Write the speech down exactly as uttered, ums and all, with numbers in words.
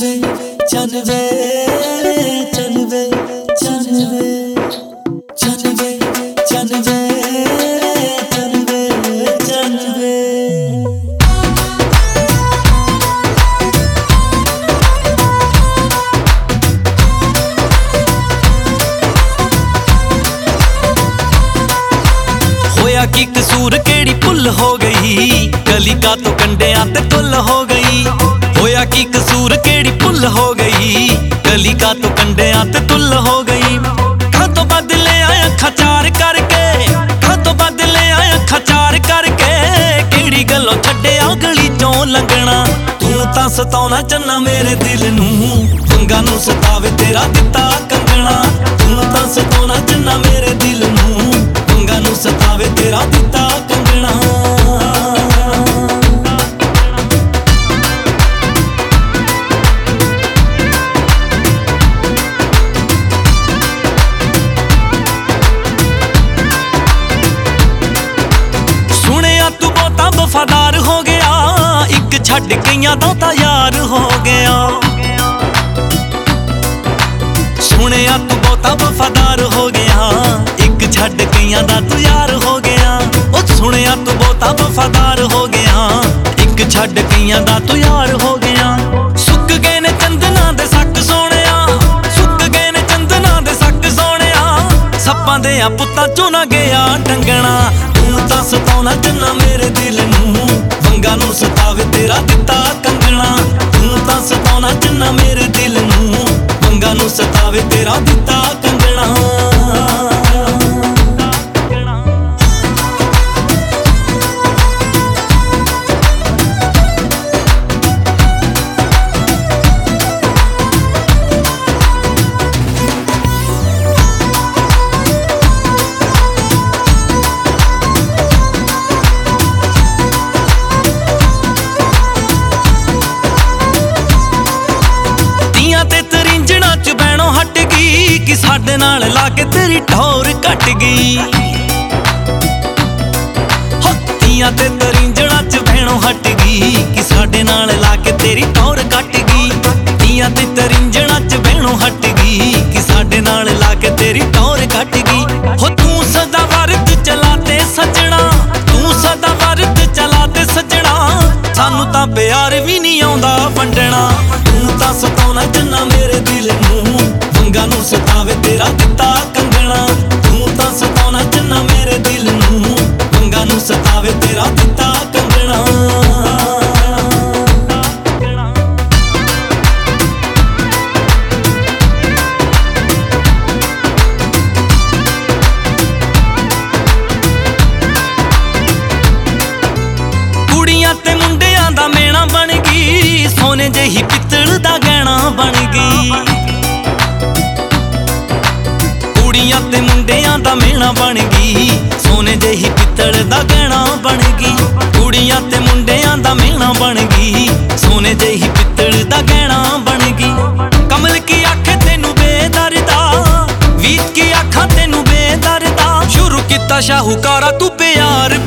वे चल वे चल वे चल वे चल वे चल वे चल वे चल वे। होया की कसूर केड़ी भुल हो गई, गली का तो कंडियां ते तुल हो गई। होया की कसूर केड़ी भुल हो गई, गली का तो कंडियां ते तुल हो गई। खां तो बदले आया खचार करके, खां तो बदले आया खचार करके। केड़ी गलों छड्डिया गली चों लंघना, तू तां सताउणा चन्ना मेरे दिल नूं, पंगा नूं सतावे तेरा दिता कंगना। तू तां सताउणा चन्ना मेरे दिल नूं, पंगा नूं सतावे तेरा दिता कंगना। वफादार हो गया, एक छड़ गईयां दा तां यार हो गया। सुनिया तू बहुता वफादार हो गया, एक छड़ गईयां दा तू यार हो गया। ओ सुनिया तू बहुता वफादार हो गया, एक छड़ गईयां दा तू यार हो गया। सुक गए ने चंदना दे सक सोहणिया, सुक गए ने चंदना दे सक सोहणिया। सप्पां दे पुत्तां चों ना गया टंगना, तू तां सताउणा चन्ना मेरे दिल नूं, पंगा नूं सतावे तेरा दिता कंगना। तू तां सताउणा चन्ना मेरे दिल नूं, पंगा नूं सतावे तेरा दिता कंगना। कि साडे नाल लाके तेरी ठौर घट गई, तियां ते तरिंजणा च भैणों हट गई। कि साडे नाल लाके तेरी ठौर घट गई, तियां ते तरिंजणा च भैणों हट गई। कि साडे नाल लाके तेरी ठौर घट गई। हो तू सदा वरत चलाते सजना, तू सदा वरत चलाते सजना। सानू तां प्यार भी नहीं आउंदा वंडना, तू तां सताउणा चन्ना मेरे दिल नूं, पंगा नूं सतावे तेरा दिता कंगना। तू तां सताउणा चन्ना मेरे दिल नूं, पंगा नूं सतावे तेरा दिता कंगना। कुड़ियां ते मुंडियां दा मेणा बन गई, सोने जेही पित्तल दा गहना बन गई। कुड़ियां ते मुंडियां दा मेणा बन गई, सोने जेही पित्तल दा गहना बन गई। कुड़ियां ते मुंडियां दा मेणा बन गई, सोने जेही पित्तल दा गहना बन गई। कमल की आखे तेनू बेदरदा, वीत की आखा तेनू बेदरदा। शुरू किता शाहूकारा तू प्यार